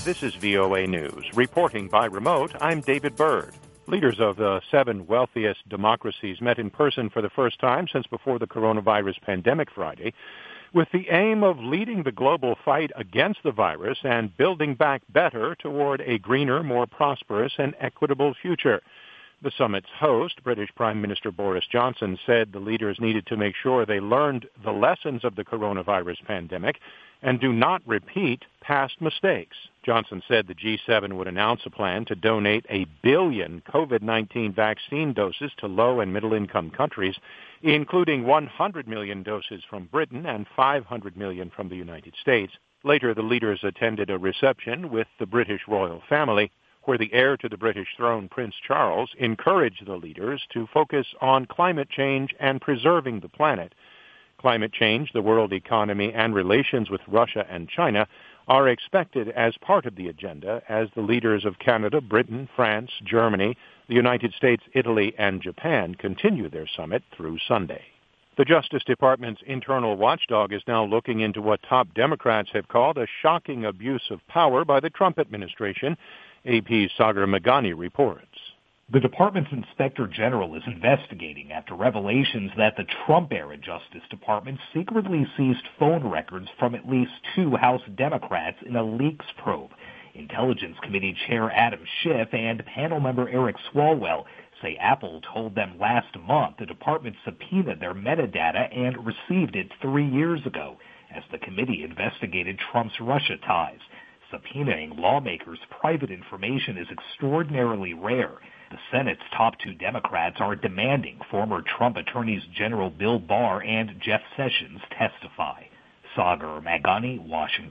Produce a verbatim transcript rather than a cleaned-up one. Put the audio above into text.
This is V O A News. Reporting by remote, I'm David Byrd. Leaders of the seven wealthiest democracies met in person for the first time since before the coronavirus pandemic Friday, with the aim of leading the global fight against the virus and building back better toward a greener, more prosperous, and equitable future. The summit's host, British Prime Minister Boris Johnson, said the leaders needed to make sure they learned the lessons of the coronavirus pandemic and do not repeat past mistakes. Johnson said the G seven would announce a plan to donate a billion COVID nineteen vaccine doses to low- and middle-income countries, including one hundred million doses from Britain and five hundred million from the United States. Later, the leaders attended a reception with the British royal family, where the heir to the British throne, Prince Charles, encouraged the leaders to focus on climate change and preserving the planet. Climate change, the world economy, and relations with Russia and China are expected as part of the agenda as the leaders of Canada, Britain, France, Germany, the United States, Italy, and Japan continue their summit through Sunday. The Justice Department's internal watchdog is now looking into what top Democrats have called a shocking abuse of power by the Trump administration. A P's Sagar Meghani reports. The department's inspector general is investigating after revelations that the Trump-era Justice Department secretly seized phone records from at least two House Democrats in a leaks probe. Intelligence Committee Chair Adam Schiff and panel member Eric Swalwell say Apple told them last month the department subpoenaed their metadata and received it three years ago as the committee investigated Trump's Russia ties. Subpoenaing lawmakers' private information is extraordinarily rare. The Senate's top two Democrats are demanding former Trump attorneys General Bill Barr and Jeff Sessions testify. Sagar Meghani, Washington.